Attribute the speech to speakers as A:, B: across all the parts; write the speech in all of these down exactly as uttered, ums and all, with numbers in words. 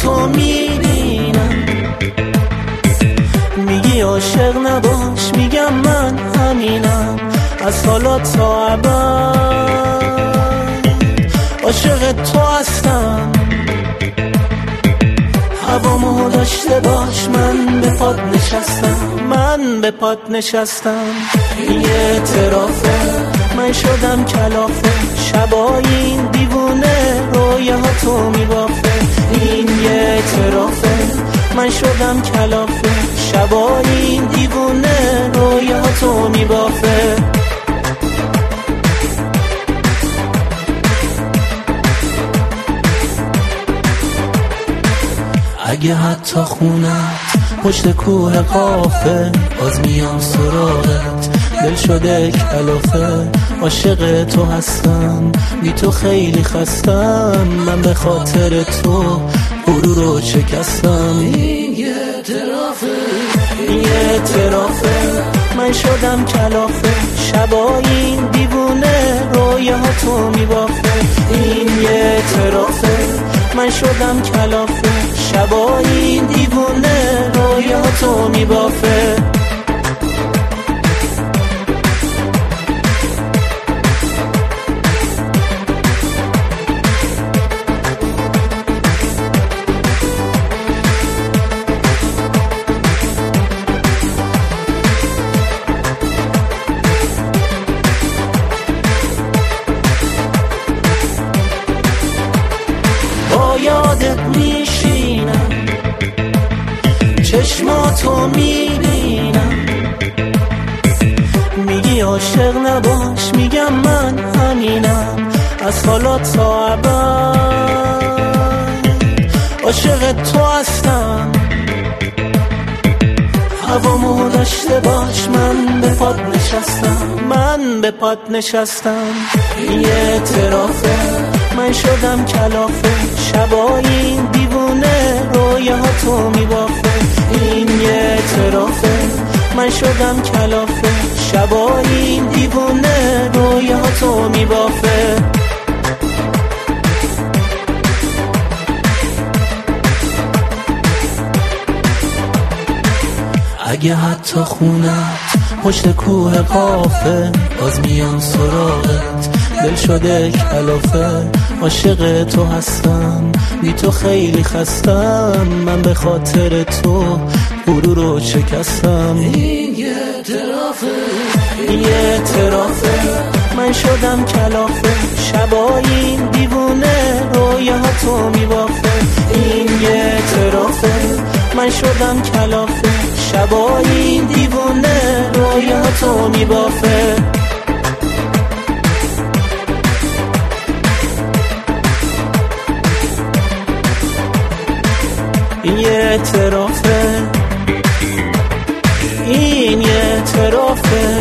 A: چشماتو میبینم، میگی عاشق نباش، میگم من همینم، از حالا تا ابد عاشق تو هستم. هوامو داشته باش، من به پات نشستم، من به پات نشستم. این اعترافه، من شدم کلافه، شبای این دیوونه رویاتو میبافه. این اعترافه، من شدم کلافه، شبای این دیوونه رویاتو میبافه. اگه حتی خونت پشت کوه قافه، باز میام سراغت، دل شده کلافه، عاشق تو هستم، بی تو خیلی خستم، من به خاطر تو غرور رو شکستم. این یه اعترافه، این یه اعترافه، من شدم کلافه، شبای این دیوونه رویاتو میبافه. این یه اعترافه، من شدم کلافه، شبای این دیوونه رویاتو میبافه. یادت میشینم، چشماتو میبینم، میگی عاشق نباش، میگم من همینم، از حالا تا ابد عاشق تو هستم. هوامو داشته باش، من به پات نشستم، من به پات نشستم. این اعترافه، من شدم کلافه، شبای این دیوونه رویاتو میبافه. این یه اعترافه، من شدم کلافه، شبای این دیوونه رویاتو میبافه. اگه حتی خونت پشت کوه قافه، باز میام سراغت، دل شده کلافه، عاشق تو هستم، بی تو خیلی خستم، من به خاطر تو غرور رو شکستم. این یه اعترافه، این یه اعترافه، من شدم کلافه، شبای این دیوونه رویاتو میبافه. این یه اعترافه، من شدم کلافه، شبای این دیوونه رویاتو میبافه. این یه اعترافه، این یه اعترافه،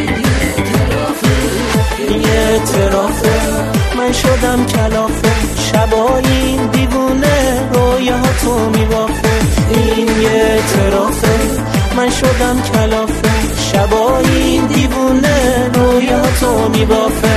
A: این یه اعترافه، من شدم کلافه، شبای این دیوونه رویاتو میبافه. این یه اعترافه، من شدم کلافه، شبای این دیوونه رویاتو میبافه.